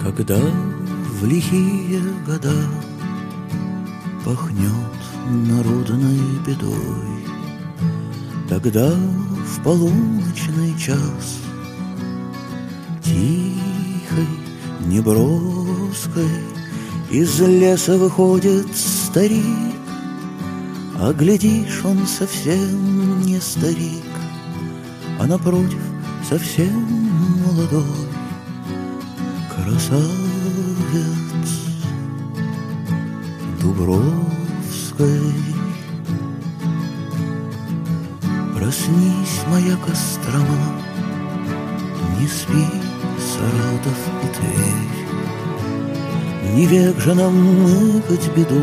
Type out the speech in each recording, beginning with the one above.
Когда в лихие года пахнет народной бедой, тогда в полуночный час тихой, неброской из леса выходит старик, а глядишь, он совсем не старик, а напротив совсем молодой красавец Дубровской. Проснись, моя Кострома, не спи, Саратов и Тверь, не век же нам мыкать беду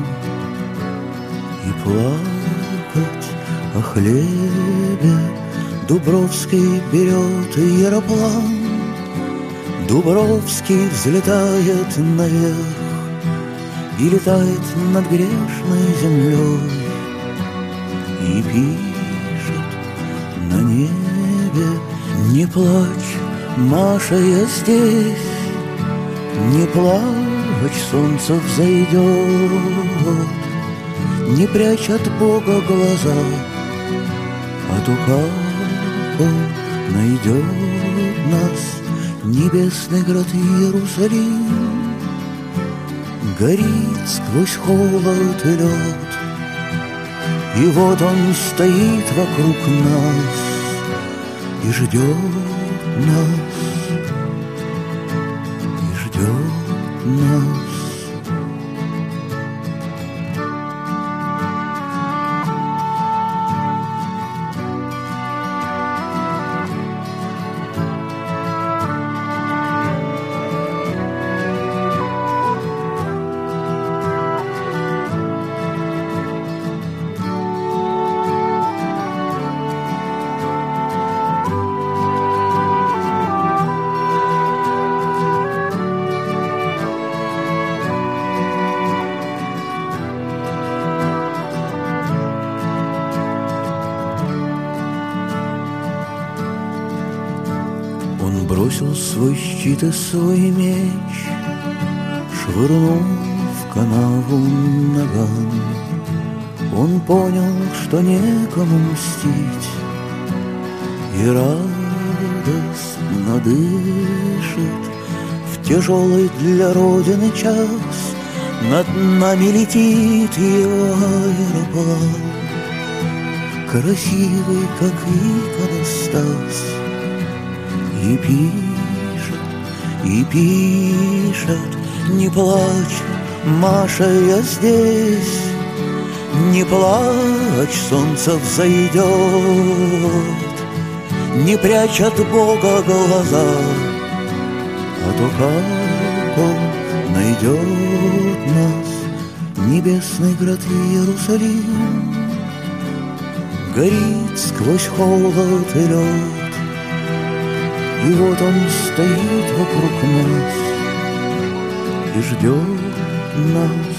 и плакать о хлебе. Дубровский берет яроплан, Дубровский взлетает наверх и летает над грешной землей и пишет на небе: не плачь, Маша, я здесь, не плачь, солнце взойдет, не прячь от Бога глаза, а то как Он найдет нас. Небесный град Иерусалим горит сквозь холод и лед, и вот он стоит вокруг нас и ждет нас, и ждет нас. Он бросил свой щит и свой меч, швырнул в канаву наган. Он понял, что некому мстить, и радостно дышит в тяжелый для Родины час. Над нами летит его аэроплан, красивый, как иконостас, и пишет: не плачь, Маша, я здесь, не плачь, солнце взойдет, не прячь от Бога глаза, а то как Он найдет нас. Небесный град Иерусалим горит сквозь холод и лед, и вот он стоит вокруг нас и ждет нас.